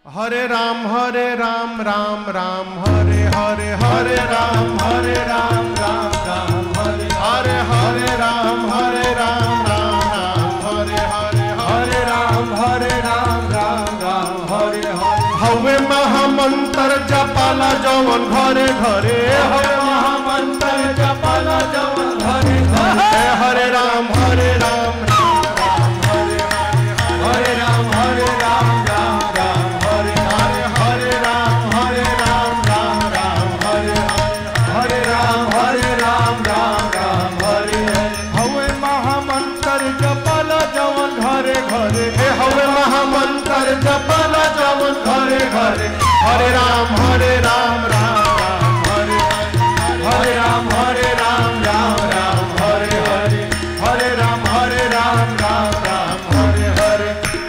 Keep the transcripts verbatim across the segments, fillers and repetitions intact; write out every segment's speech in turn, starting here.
हरे राम हरे राम राम राम हरे हरे हरे राम हरे राम राम राम हरे हरे हरे राम हरे राम राम राम हरे हरे हरे राम हरे राम राम राम हरे हरे हवे महामंत्र जपाला जवन घरे घरे हवे महामंत्र जपाला जवन घरे घरे हरे राम हरे राम राम राम हरे हरे राम हरे राम राम राम हरे हरे हरे राम हरे राम राम राम हरे हरे राम हरे राम राम राम हरे हरे हवे महामंत्र जपाला जवन घरे घरे हवे महामंत्र जपाला जवन घरे घरे हरे राम हरे राम राम राम हरे हरे राम हरे राम राम राम हरे हरे हरे राम हरे राम राम राम हरे हरे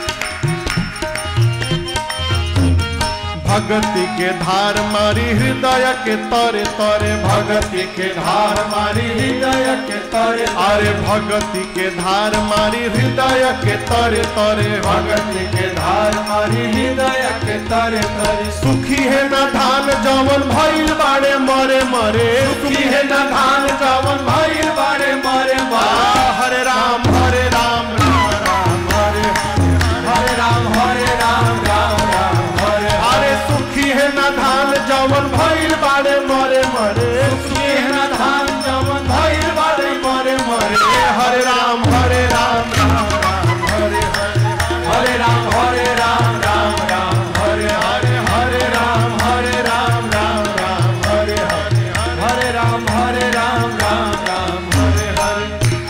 भगति के धार मारी हृदय के तरे तरे भगति के धार मारी हृदय के तरे अरे भगति के धार मारी हृदय के तरे तरे भगति के धार मारी हृदय के तरे तरे सुखी है न धान जवन भइल बाड़े मरे मरे सुखी है न धान जवन भइल बाड़े मरे मरे हरे राम हरे राम राम राम हरे हरे राम हरे राम राम राम हरे हरे सुखी है न धान जवन भइल बाड़े मरे मरे सुखी है न धान जवन भइल बाड़े मरे मरे हरे राम हरे राम राम राम हरे हरे राम हरे राम राम राम हरे हरे हरे राम हरे राम राम राम हरे हरे हरे राम हरे राम राम राम हरे हरे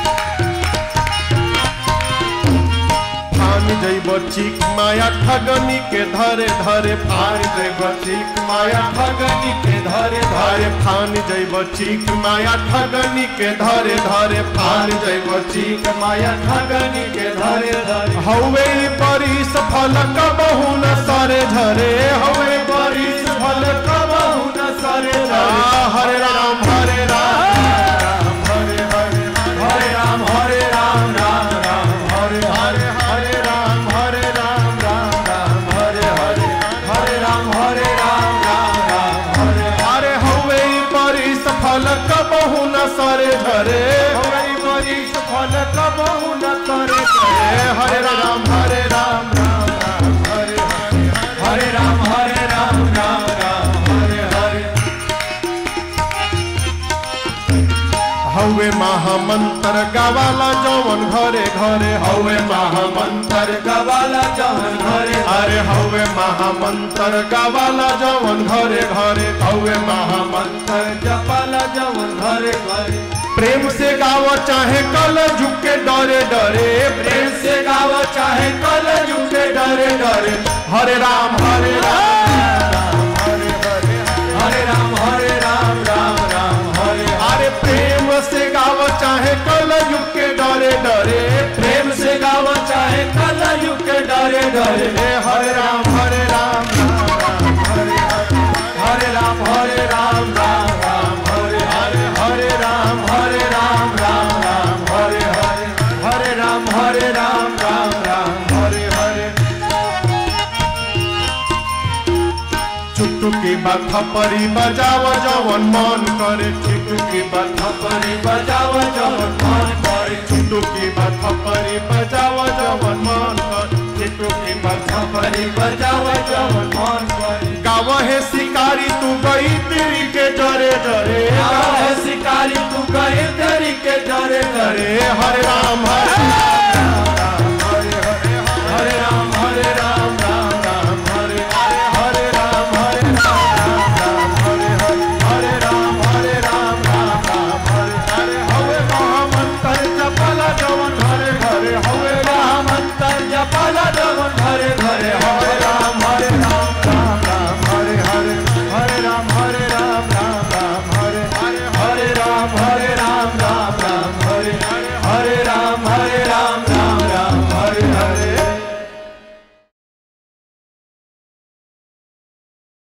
फान जैब चिक माया ठगनी के धरे धरे फान जैब चिक माया ठगनी के धरे धरे फान जैब चिक माया ठगनी के धरे धरे फान जैब चिक माया ठगनी के धरे धरे हवे परिस फल कबहु न सरे झरे हवे परिस फल कबहु न सरे झरे हरे राम हरे राम हरे हरे हरे राम हरे राम राम राम हरे हरे हरे राम हरे राम राम राम हरे हरे हरे राम हरे राम राम राम हरे हरे हवे परिस फल कबहु न सरे झरे हवे परिस फल कबहु न सरे झरे हरे राम हरे राम राम राम हरे हरे हरे राम हरे राम राम राम हरे हरे हवे महामंत्र गावाला जवन घरे घरे हवे महामंत्र गावाला जवन घरे अरे हवे महामंत्र गावाला जवन घरे घरे हवे महामंत्र जपाला जवन घरे घरे प्रेम से गाव चाहे कल झुके डरे डरे प्रेम से गाव चाहे कल झुके डरे डरे हरे राम हरे राम हरे हरे हरे राम हरे राम राम राम हरे हरे प्रेम से गाव चाहे कल युग के डरे डरे प्रेम से गाव चाहे कल युग के डरे डरे हरे राम हरे राम राम राम हरे हरे हरे राम हरे राम राम राम हरे हरे हरे राम हरे राम राम राम हरे हरे हरे राम हरे राम राम राम हरे हरे चुटकी बाथा परी बजाव जवन मन करे चुटकी बाथा परी बजाव जवन मन करे चुटकी बाथा परी बजाव जवन मन करे चुटकी बाथा परी बजाव जवन मन करे गाव है शिकारी तू गई तेरी के डरे डरे गाव है शिकारी तू गई तेरी के डरे डरे हरे राम हरे